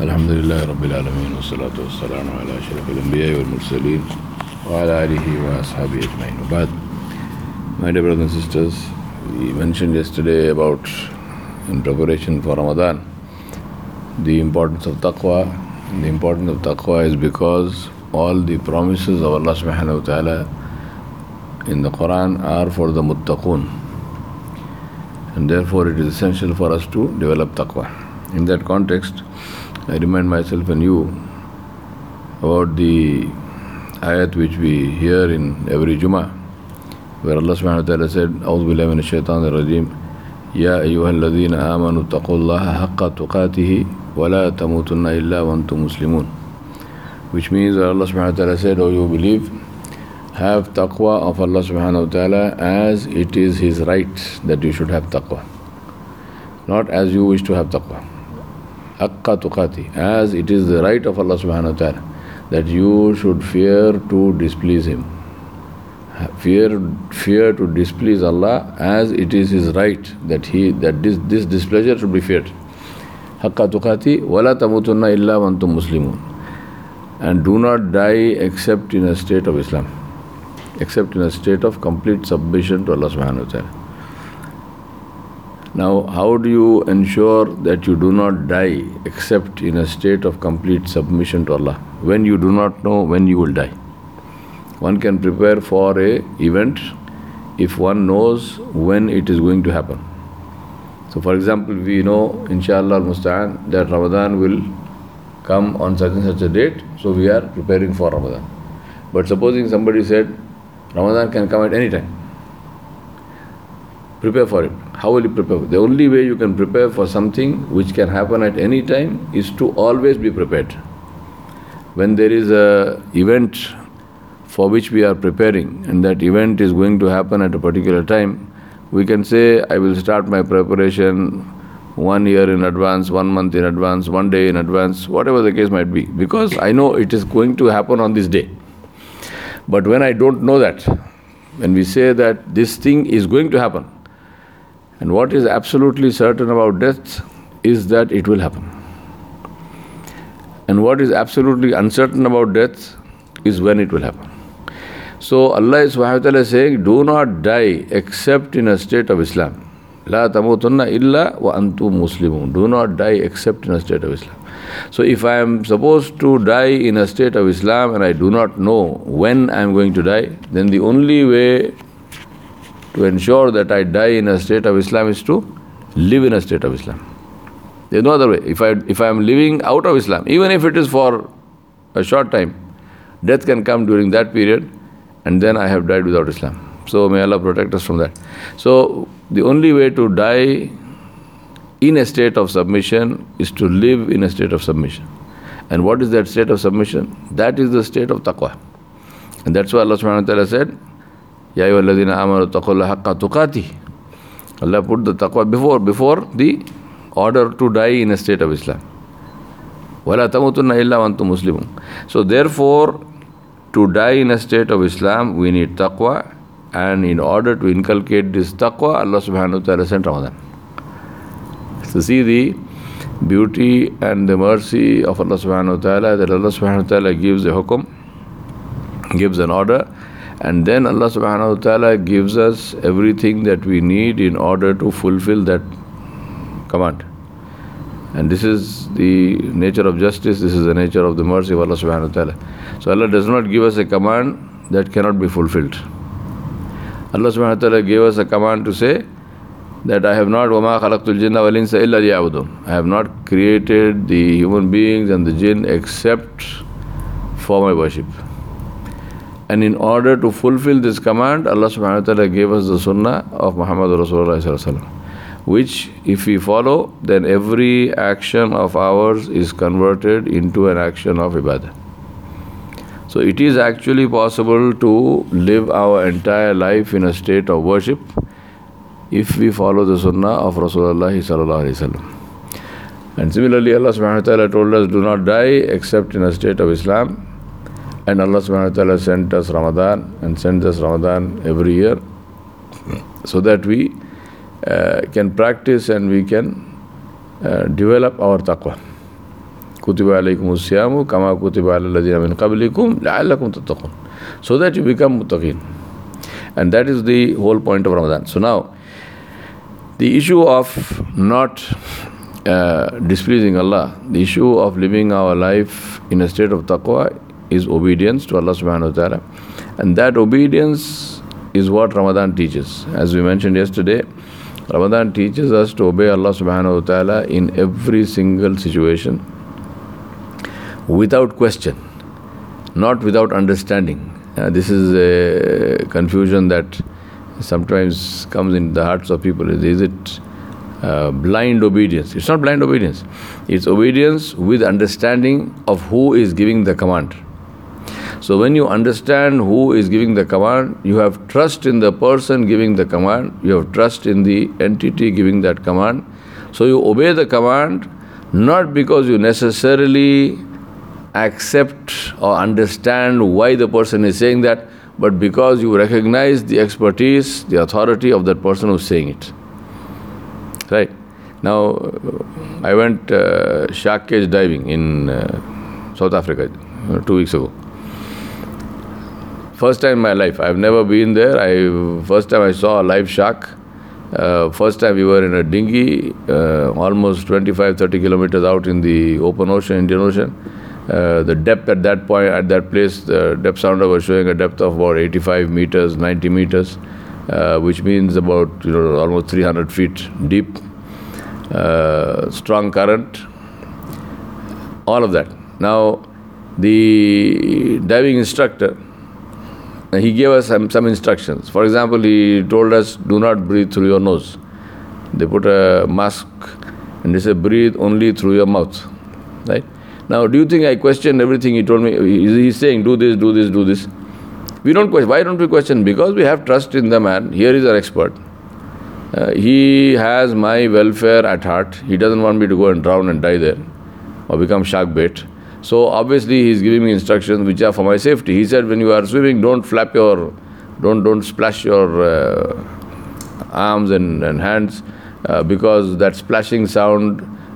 الحمد لله رب العالمين والصلاة والسلام على أشرف الأنبياء والمرسلين وعلى آله وأصحابه أجمعين. But, my dear brothers and sisters, we mentioned yesterday about, in preparation for Ramadan, the importance of taqwa. The importance of taqwa is because all the promises of Allah subhanahu wa ta'ala in the Quran are for the muttaqun, and therefore it is essential for us to develop taqwa. In that context, I remind myself and you about the ayat which we hear in every Jummah, where Allah subhanahu wa ta'ala said, أعوذ بالله من الشيطان الرجيم يا أيها الذين آمنوا اتقوا الله حق تقاته ولا تموتن إلا وأنتم مسلمون, which means that Allah subhanahu wa ta'ala said, "O you believe, have taqwa of Allah subhanahu wa ta'ala as it is His right that you should have taqwa, not as you wish to have taqwa. Haqqa tuqati, as it is the right of Allah subhanahu wa ta'ala that you should fear to displease Him. Fear to displease Allah as it is His right that this displeasure should be feared. Haqqa tuqati wala tamutunna illa wa antum muslimun, and do not die except in a state of Islam, except in a state of complete submission to Allah subhanahu wa ta'ala." Now, how do you ensure that you do not die except in a state of complete submission to Allah when you do not know when you will die? One can prepare for an event if one knows when it is going to happen. So, for example, we know, inshallah al-musta'an, that Ramadan will come on such and such a date, so we are preparing for Ramadan. But supposing somebody said, Ramadan can come at any time, prepare for it. How will you prepare? The only way you can prepare for something which can happen at any time is to always be prepared. When there is an event for which we are preparing, and that event is going to happen at a particular time, we can say, I will start my preparation 1 year in advance, 1 month in advance, 1 day in advance, whatever the case might be, because I know it is going to happen on this day. But when I don't know that, when we say that this thing is going to happen, and what is absolutely certain about death is that it will happen. And what is absolutely uncertain about death is when it will happen. So Allah subhanahu wa ta'ala is saying, do not die except in a state of Islam. La tamutunna illa wa antum muslimun. Do not die except in a state of Islam. So if I am supposed to die in a state of Islam and I do not know when I am going to die, then the only way to ensure that I die in a state of Islam is to live in a state of Islam. There is no other way. If I am living out of Islam, even if it is for a short time, death can come during that period, and then I have died without Islam. So may Allah protect us from that. So the only way to die in a state of submission is to live in a state of submission. And what is that state of submission? That is the state of taqwa. And that's why Allah subhanahu wa ta'ala said, Ya ayyuhalladhina amanu taqullaha haqqa tuqatih. Allah put the taqwa before the order to die in a state of Islam. Wala tamutunna illa wa antum muslimun. So therefore, to die in a state of Islam, we need taqwa, and in order to inculcate this taqwa, Allah subhanahu wa ta'ala sent Ramadan. So see the beauty and the mercy of Allah subhanahu wa ta'ala, that Allah subhanahu wa ta'ala gives a hukum, gives an order, and then Allah subhanahu wa ta'ala gives us everything that we need in order to fulfill that command. And this is the nature of justice, this is the nature of the mercy of Allah subhanahu wa ta'ala. So Allah does not give us a command that cannot be fulfilled. Allah subhanahu wa ta'ala gave us a command to say that I have not وَمَا خَلَقْتُ الْجِنَّ وَالْإِنسَ إِلَّا لِيَعْبُدُونَ. I have not created the human beings and the jinn except for my worship. And in order to fulfill this command, Allah subhanahu wa ta'ala gave us the sunnah of Muhammad Rasulullah sallallahu alaihi wasallam, which if we follow, then every action of ours is converted into an action of ibadah. So it is actually possible to live our entire life in a state of worship if we follow the sunnah of Rasulullah sallallahu alaihi wasallam. And similarly, Allah subhanahu wa ta'ala told us, do not die except in a state of Islam. And Allah subhanahu wa ta'ala sent us Ramadan, and sends us Ramadan every year, so that we can practice and we can develop our taqwa. Kutiba alaykumus siyamu kama kutiba alal ladhina min qablikum la'allakum tattaqun. So that you become muttaqin. And that is the whole point of Ramadan. So now, the issue of not displeasing Allah, the issue of living our life in a state of taqwa is obedience to Allah subhanahu wa ta'ala. And that obedience is what Ramadan teaches. As we mentioned yesterday, Ramadan teaches us to obey Allah subhanahu wa ta'ala in every single situation without question, not without understanding. This is a confusion that sometimes comes in the hearts of people. Is it blind obedience? It's not blind obedience. It's obedience with understanding of who is giving the command. So when you understand who is giving the command, you have trust in the person giving the command, you have trust in the entity giving that command. So you obey the command not because you necessarily accept or understand why the person is saying that, but because you recognize the expertise, the authority of that person who's saying it. Right? Now, I went shark cage diving in South Africa 2 weeks ago. First time in my life. I've never been there. First time I saw a live shark. First time we were in a dinghy, almost 25-30 kilometers out in the open ocean, Indian Ocean. The depth at that point, at that place, the depth sounder was showing a depth of about 85 meters, 90 meters, which means about almost 300 feet deep. Strong current, all of that. Now, the diving instructor, he gave us some instructions. For example, he told us, do not breathe through your nose. They put a mask and they said, breathe only through your mouth. Right? Now, do you think I questioned everything he told me? He's saying, do this, do this, do this. We don't question. Why don't we question? Because we have trust in the man. Here is our expert. He has my welfare at heart. He doesn't want me to go and drown and die there or become shark bait. So obviously he's giving me instructions which are for my safety. He said, when you are swimming, don't splash your arms and hands because that splashing sound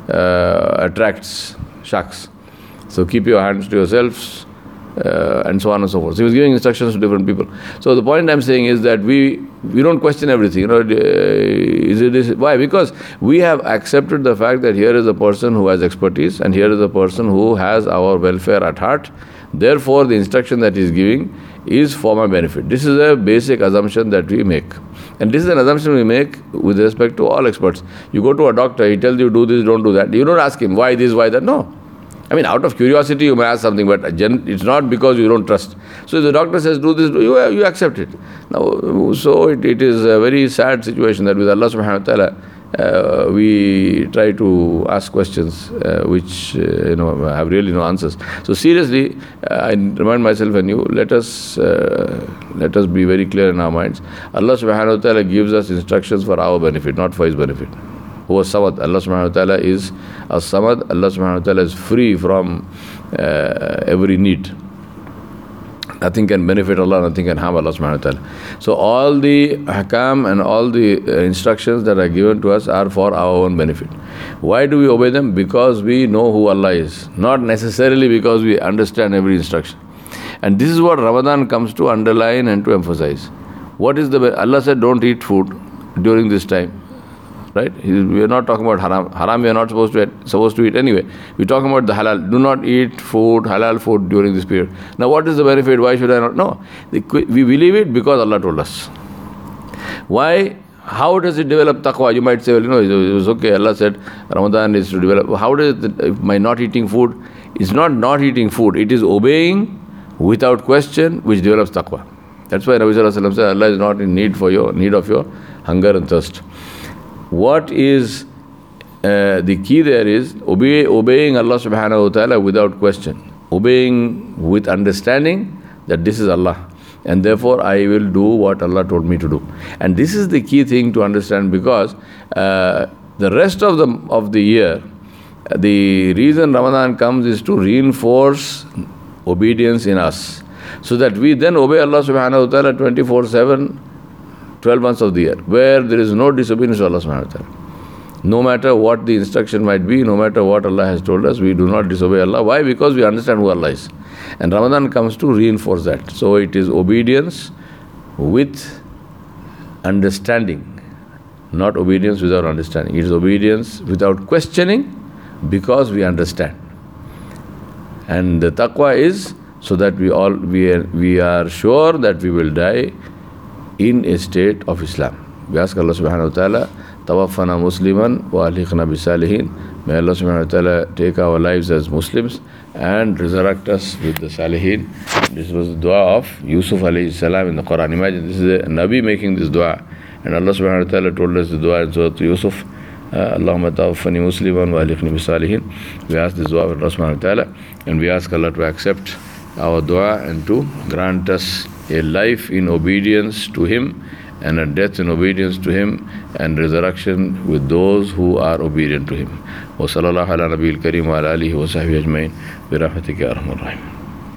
attracts sharks. So keep your hands to yourselves and so on and so forth. So he was giving instructions to different people. So the point I'm saying is that we don't question everything. Is it this? Why? Because we have accepted the fact that here is a person who has expertise and here is a person who has our welfare at heart. Therefore, the instruction that he is giving is for my benefit. This is a basic assumption that we make. And this is an assumption we make with respect to all experts. You go to a doctor, he tells you do this, don't do that. You don't ask him why this, why that. No. I mean, out of curiosity you may ask something, but it's not because you don't trust. So if the doctor says do this, you accept it. Now, so it is a very sad situation that with Allah subhanahu wa ta'ala, we try to ask questions which have really no answers. So seriously, I remind myself and you, let us be very clear in our minds. Allah subhanahu wa ta'ala gives us instructions for our benefit, not for his benefit. Who is Samad? Allah subhanahu wa ta'ala is as-Samad. Allah subhanahu wa ta'ala is free from every need. Nothing can benefit Allah, nothing can harm Allah subhanahu wa ta'ala. So all the ahkam and all the instructions that are given to us are for our own benefit. Why do we obey them? Because we know who Allah is. Not necessarily because we understand every instruction. And this is what Ramadan comes to underline and to emphasize. What is Allah said, don't eat food during this time. Right? We are not talking about haram. Haram we are not supposed to eat anyway. We are talking about the halal. Do not eat food, halal food during this period. Now what is the benefit? Why should I not? No. We believe it because Allah told us. Why? How does it develop taqwa? You might say, well, it was okay. Allah said Ramadan is to develop. How does my not eating food? It's not eating food. It is obeying without question which develops taqwa. That's why Nabi Sallallahu Alaihi Wasallam said Allah is not in need of your hunger and thirst. What is the key there is obeying Allah subhanahu wa ta'ala without question. Obeying with understanding that this is Allah. And therefore I will do what Allah told me to do. And this is the key thing to understand because the rest of the year, the reason Ramadan comes is to reinforce obedience in us. So that we then obey Allah subhanahu wa ta'ala 24/7, 12 months of the year, where there is no disobedience to Allah subhanahu wa ta'ala. No matter what the instruction might be, no matter what Allah has told us, we do not disobey Allah. Why? Because we understand who Allah is. And Ramadan comes to reinforce that. So it is obedience with understanding, not obedience without understanding. It is obedience without questioning because we understand. And the taqwa is so that we are sure that we will die in a state of Islam. We ask Allah subhanahu wa ta'ala, tawaffana musliman wa alhiqna bisalihin. May Allah subhanahu wa ta'ala take our lives as Muslims and resurrect us with the Salihin. This was the dua of Yusuf alayhi salam in the Quran. Imagine, this is a Nabi making this dua. And Allah subhanahu wa ta'ala told us the dua in Surah Yusuf, Allahumma tawaffani musliman wa alhiqni bisalihin. We ask this dua of Allah subhanahu wa ta'ala, and we ask Allah to accept our dua and to grant us a life in obedience to Him and a death in obedience to Him and resurrection with those who are obedient to Him. Wa sallallahu ala nabiyil kareem wa ala alihi wa sahbihi ajmain bi rahmatika ya arhamar rahim.